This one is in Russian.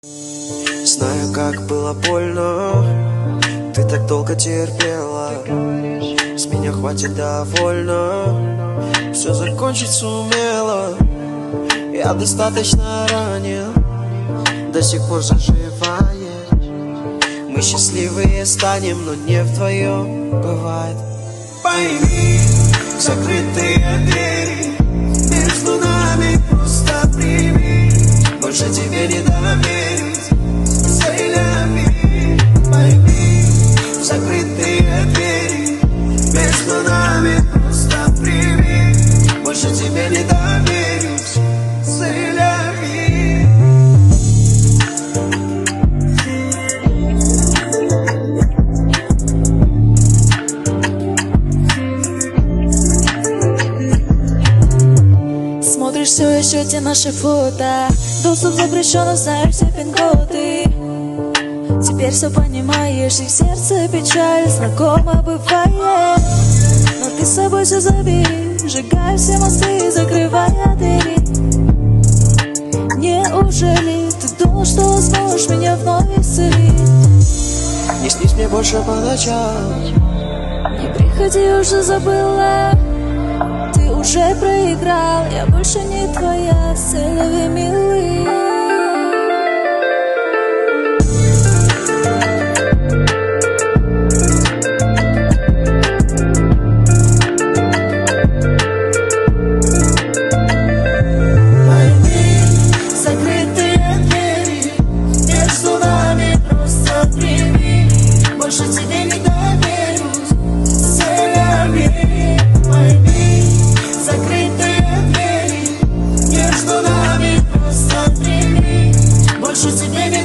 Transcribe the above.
Знаю, как было больно, ты так долго терпела. С меня хватит довольно, все закончить сумела. Я достаточно ранен, до сих пор заживает. Мы счастливые станем, но не вдвоем бывает. Пойми, закрытые двери между нами просто прими. Больше тебе не доверюсь. Пойми, закрытые двери между нами просто прими. Больше тебе не доверюсь. Смотришь все еще те наши фото, доступ запрещен, знаешь все пин-коды. Теперь все понимаешь, и в сердце печаль знакома бывает. Но ты с собой все забери, сжигай все мосты, закрывая двери. Неужели ты думал, что сможешь меня вновь исцелить? Не снись мне больше по ночам. Не приходи, уже забыла. Ты уже проиграл, я больше не твоя. Целуй, милый. Больше тебе не доверюсь. Закрытые двери между нами просто прими. Больше тебе не